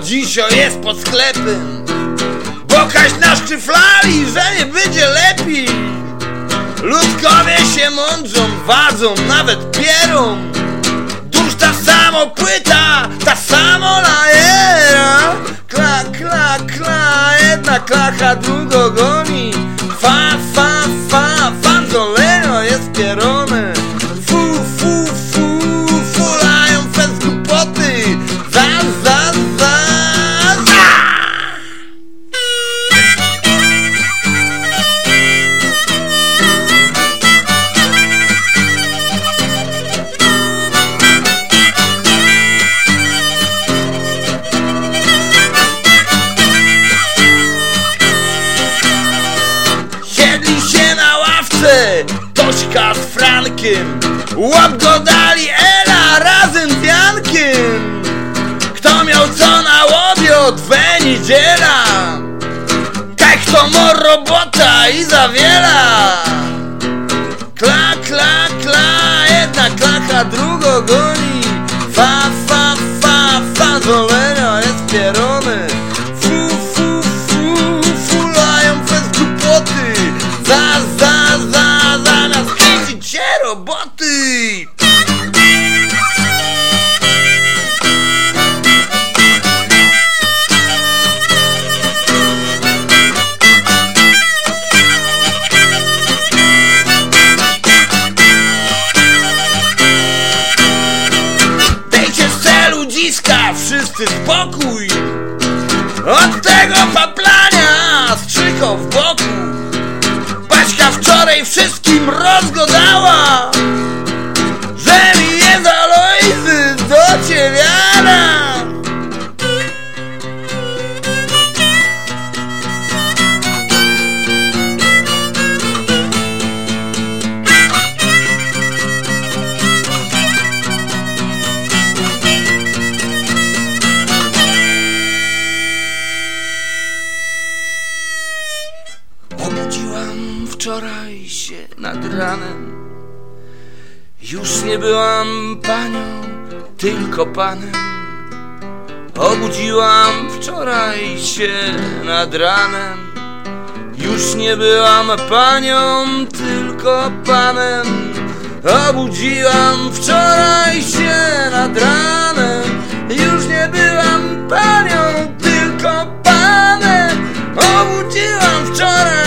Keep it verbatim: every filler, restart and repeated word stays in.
Dzisio jest pod sklepem, bo kaś naszczyflali, że nie będzie lepiej. Ludkowie się mądrzą, wadzą, nawet pierą. Dusz ta samo płyta, ta samo lajera. Kla, kla, kla, jedna klacha drugo goni. Fa, fa, fa, fanzoleno jest pierone. Fu, fu, fu, fulają fez głupoty. Za, za, za, za. Tośka z Frankiem, łap go dali Ela razem z Jankiem. Kto miał co na łobiot, we niedziela. Kaj kto ma robota i zawiela. Kla, kla, kla, jedna klacha drugo goni. Fa, fa, fa, fanzoleno jest pierony. Fu, fu, fu, fulają fez głupoty. Za, za, za, zamiast kręcić się roboty. Dejcie z celu dziska, wszyscy spokój. Od tego paplania strzyko w boku. Baśka wczoraj wszystkim rozgodała, że mi jest Alojzy dociewiana. Obudziłam wczoraj się nad ranem. Już nie byłam panią, tylko panem. Obudziłam wczoraj się nad ranem. Już nie byłam panią, tylko panem. Obudziłam wczoraj się nad ranem. Już nie byłam panią, tylko panem. Obudziłam wczoraj